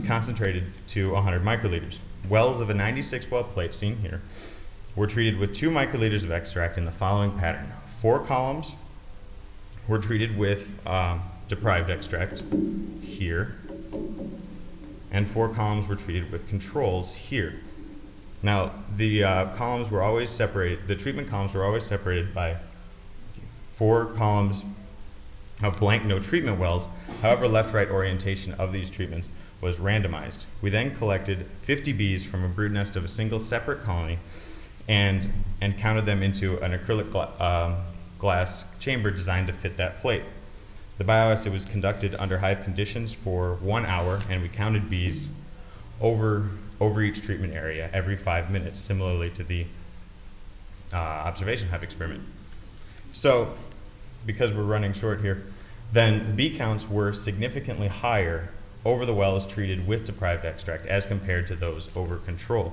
concentrated to 100 microliters. Wells of a 96 well plate, seen here, were treated with 2 microliters of extract in the following pattern. 4 columns were treated with deprived extract here, and 4 columns were treated with controls here. Now, the columns were always separated, the treatment columns were always separated by 4 columns of blank no treatment wells. However, left-right orientation of these treatments was randomized. We then collected 50 bees from a brood nest of a single separate colony and counted them into an acrylic glass chamber designed to fit that plate. The bioassay was conducted under hive conditions for 1 hour, and we counted bees over each treatment area every 5 minutes, similarly to the observation hive experiment. So, because we're running short here, then bee counts were significantly higher over the wells treated with deprived extract as compared to those over control,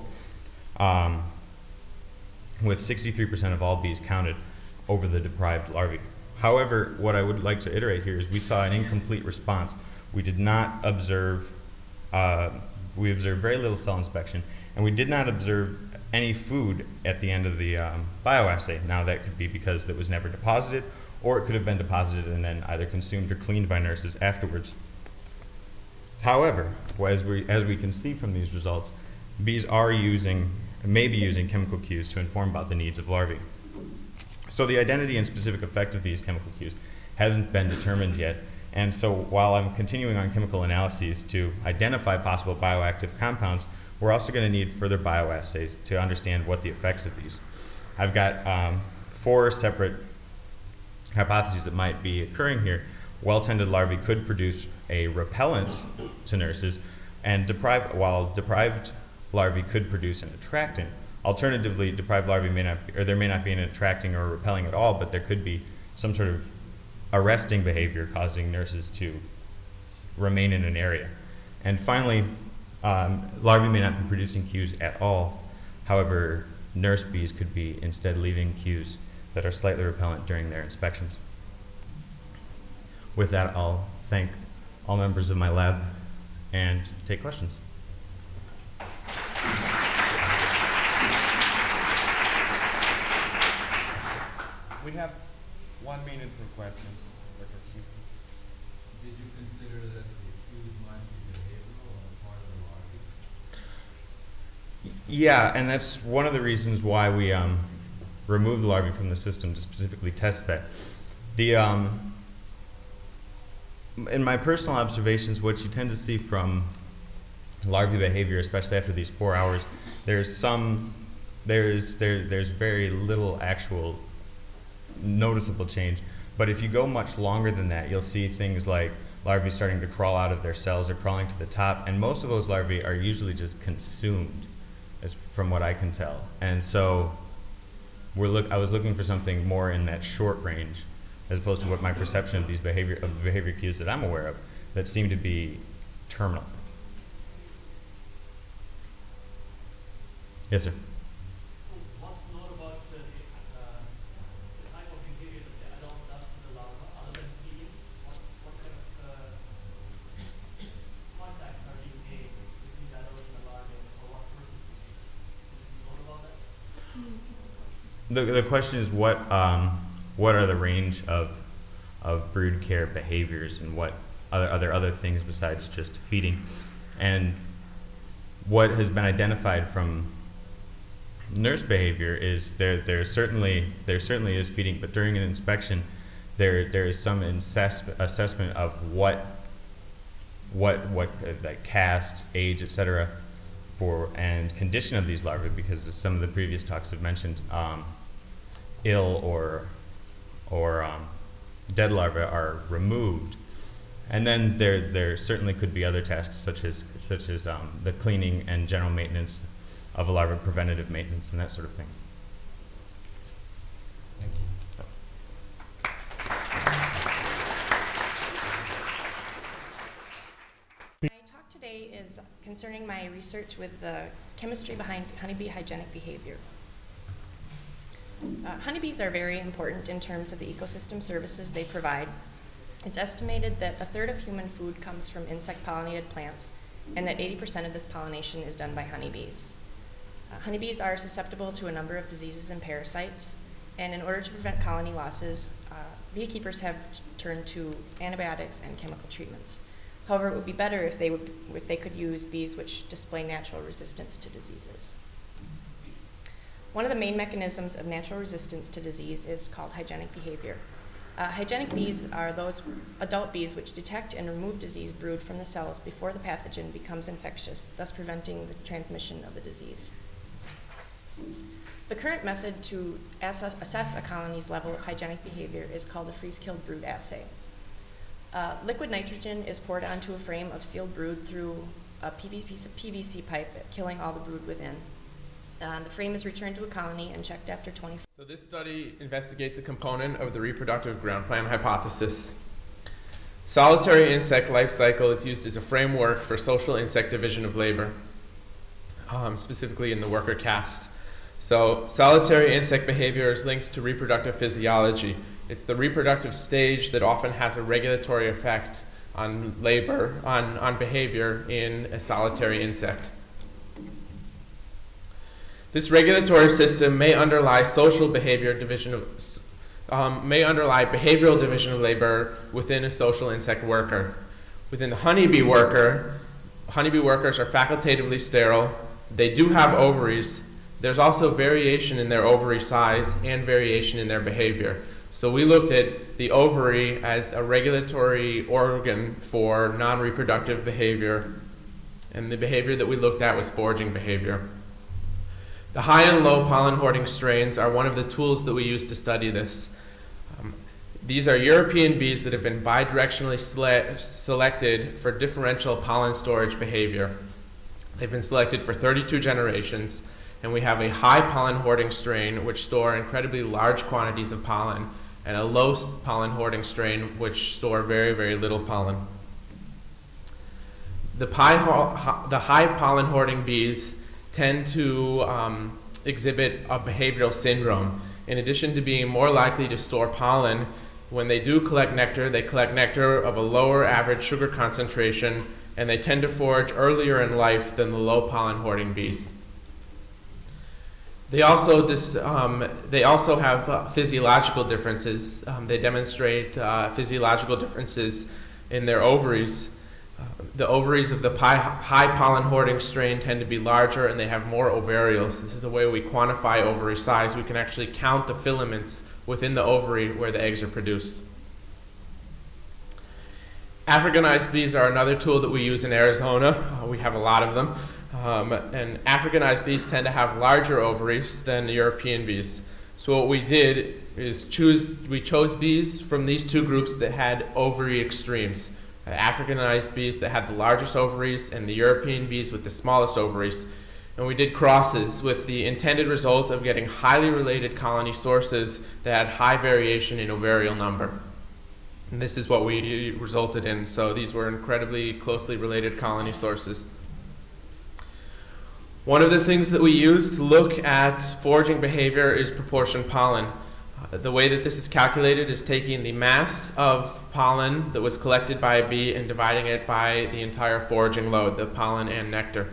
with 63% of all bees counted over the deprived larvae. However, what I would like to iterate here is we saw an incomplete response. We did not observe, we observed very little cell inspection, and we did not observe any food at the end of the bioassay. Now that could be because it was never deposited, or it could have been deposited and then either consumed or cleaned by nurses afterwards. However, as we can see from these results, bees may be using chemical cues to inform about the needs of larvae. So the identity and specific effect of these chemical cues hasn't been determined yet, and so while I'm continuing on chemical analyses to identify possible bioactive compounds, we're also going to need further bioassays to understand what the effects of these. I've got 4 separate hypotheses that might be occurring here. Well-tended larvae could produce a repellent to nurses, and while deprived larvae could produce an attractant. Alternatively, deprived larvae there may not be an attracting or repelling at all, but there could be some sort of arresting behavior causing nurses to remain in an area. And finally, larvae may not be producing cues at all. However, nurse bees could be instead leaving cues that are slightly repellent during their inspections. With that, I'll thank all members of my lab and take questions. We have 1 minute for questions. Did you consider that the cues might be behavioral on the part of the larvae? Yeah, and that's one of the reasons why we removed the larvae from the system to specifically test that. In my personal observations, what you tend to see from larvae behavior, especially after these 4 hours, there's very little actual noticeable change. But if you go much longer than that, you'll see things like larvae starting to crawl out of their cells or crawling to the top, and most of those larvae are usually just consumed, from what I can tell. And so I was looking for something more in that short range, as opposed to what my perception of these behavior cues that I'm aware of that seem to be terminal. Yes, sir. So what's known about the type of behavior that the adult does to the larva other than feeding? What kind of contacts are being made between the adult and the larvae, for what purposes? Is it known about that? The question is what are the range of brood care behaviors, and what are there other things besides just feeding? And what has been identified from nurse behavior is there certainly is feeding, but during an inspection there is some assessment of what like caste, age, etc. and condition of these larvae, because as some of the previous talks have mentioned, ill or dead larvae are removed. And then there certainly could be other tasks such as the cleaning and general maintenance of a larva, preventative maintenance, and that sort of thing. Thank you. My talk today is concerning my research with the chemistry behind honeybee hygienic behavior. Honeybees are very important in terms of the ecosystem services they provide. It's estimated that 1/3 of human food comes from insect-pollinated plants, and that 80% of this pollination is done by honeybees. Honeybees are susceptible to a number of diseases and parasites, and in order to prevent colony losses, beekeepers have turned to antibiotics and chemical treatments. However, it would be better if they could use bees which display natural resistance to diseases. One of the main mechanisms of natural resistance to disease is called hygienic behavior. Hygienic bees are those adult bees which detect and remove disease brood from the cells before the pathogen becomes infectious, thus preventing the transmission of the disease. The current method to assess a colony's level of hygienic behavior is called the freeze-killed brood assay. Liquid nitrogen is poured onto a frame of sealed brood through a piece of PVC pipe, killing all the brood within. The frame is returned to a colony and checked after 24. So this study investigates a component of the reproductive ground plan hypothesis. Solitary insect life cycle is used as a framework for social insect division of labor, specifically in the worker caste. So solitary insect behavior is linked to reproductive physiology. It's the reproductive stage that often has a regulatory effect on labor, on behavior in a solitary insect. This regulatory system may underlie behavioral division of labor within a social insect worker. Within the honeybee worker, honeybee workers are facultatively sterile. They do have ovaries. There's also variation in their ovary size and variation in their behavior. So we looked at the ovary as a regulatory organ for non-reproductive behavior, and the behavior that we looked at was foraging behavior. The high and low pollen hoarding strains are one of the tools that we use to study this. These are European bees that have been bidirectionally selected for differential pollen storage behavior. They've been selected for 32 generations, and we have a high pollen hoarding strain which store incredibly large quantities of pollen, and a low pollen hoarding strain which store very, very little pollen. The high pollen hoarding bees tend to exhibit a behavioral syndrome. In addition to being more likely to store pollen, when they do collect nectar, they collect nectar of a lower average sugar concentration, and they tend to forage earlier in life than the low pollen hoarding bees. They also have physiological differences. They demonstrate physiological differences in their ovaries. The ovaries of the high pollen hoarding strain tend to be larger, and they have more ovarials. This is a way we quantify ovary size. We can actually count the filaments within the ovary where the eggs are produced. Africanized bees are another tool that we use in Arizona. We have a lot of them. And Africanized bees tend to have larger ovaries than the European bees. So what we did is we chose bees from these two groups that had ovary extremes. Africanized bees that had the largest ovaries and the European bees with the smallest ovaries. And we did crosses with the intended result of getting highly related colony sources that had high variation in ovarial number. And this is what we resulted in. So these were incredibly closely related colony sources. One of the things that we use to look at foraging behavior is proportion pollen. The way that this is calculated is taking the mass of pollen that was collected by a bee and dividing it by the entire foraging load, the pollen and nectar.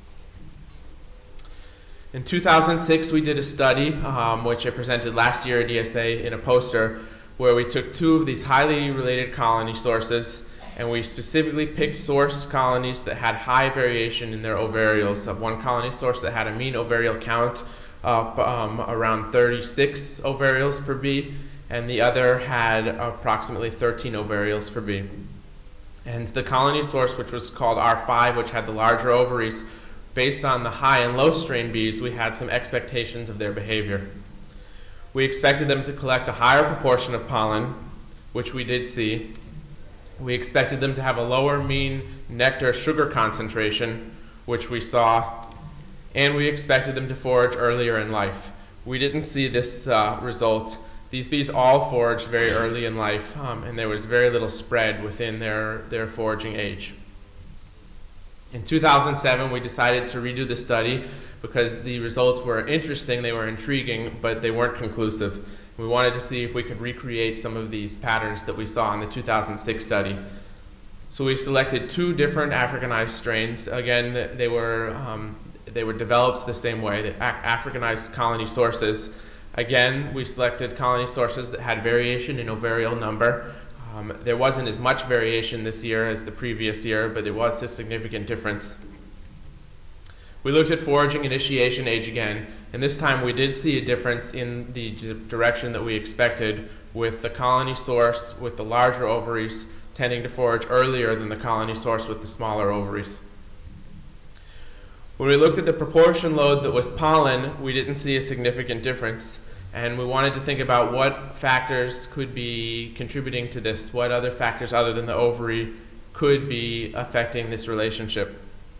In 2006, we did a study, which I presented last year at ESA in a poster, where we took two of these highly related colony sources, and we specifically picked source colonies that had high variation in their ovarials. One colony source that had a mean ovarial count of around 36 ovarials per bee, and the other had approximately 13 ovarials per bee. And the colony source, which was called R5, which had the larger ovaries, based on the high and low strain bees, we had some expectations of their behavior. We expected them to collect a higher proportion of pollen, which we did see. We expected them to have a lower mean nectar sugar concentration, which we saw, and we expected them to forage earlier in life. We didn't see this result. These bees all foraged very early in life, and there was very little spread within their foraging age. In 2007, we decided to redo the study because the results were interesting, they were intriguing, but they weren't conclusive. We wanted to see if we could recreate some of these patterns that we saw in the 2006 study. So we selected 2 different Africanized strains. Again, they were developed the same way, the Africanized colony sources. Again, we selected colony sources that had variation in ovarial number. There wasn't as much variation this year as the previous year, but there was a significant difference. We looked at foraging initiation age again, and this time we did see a difference in the direction that we expected, with the colony source with the larger ovaries tending to forage earlier than the colony source with the smaller ovaries. When we looked at the proportion load that was pollen, we didn't see a significant difference, and we wanted to think about what factors could be contributing to this, what other factors other than the ovary could be affecting this relationship.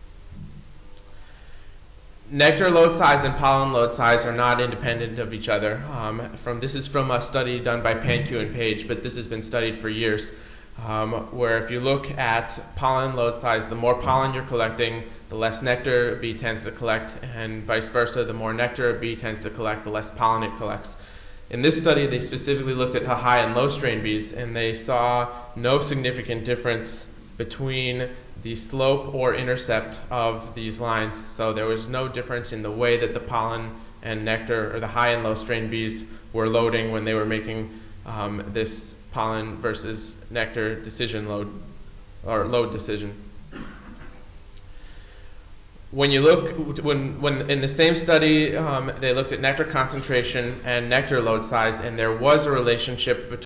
Nectar load size and pollen load size are not independent of each other. This is from a study done by Panque and Page, but this has been studied for years, where if you look at pollen load size, the more pollen you're collecting, the less nectar a bee tends to collect, and vice versa, the more nectar a bee tends to collect, the less pollen it collects. In this study, they specifically looked at high and low strain bees, and they saw no significant difference between the slope or intercept of these lines. So there was no difference in the way that the pollen and nectar, or the high and low strain bees, were loading when they were making this pollen versus nectar decision load, or load decision. When you look, when in the same study, they looked at nectar concentration and nectar load size, and there was a relationship between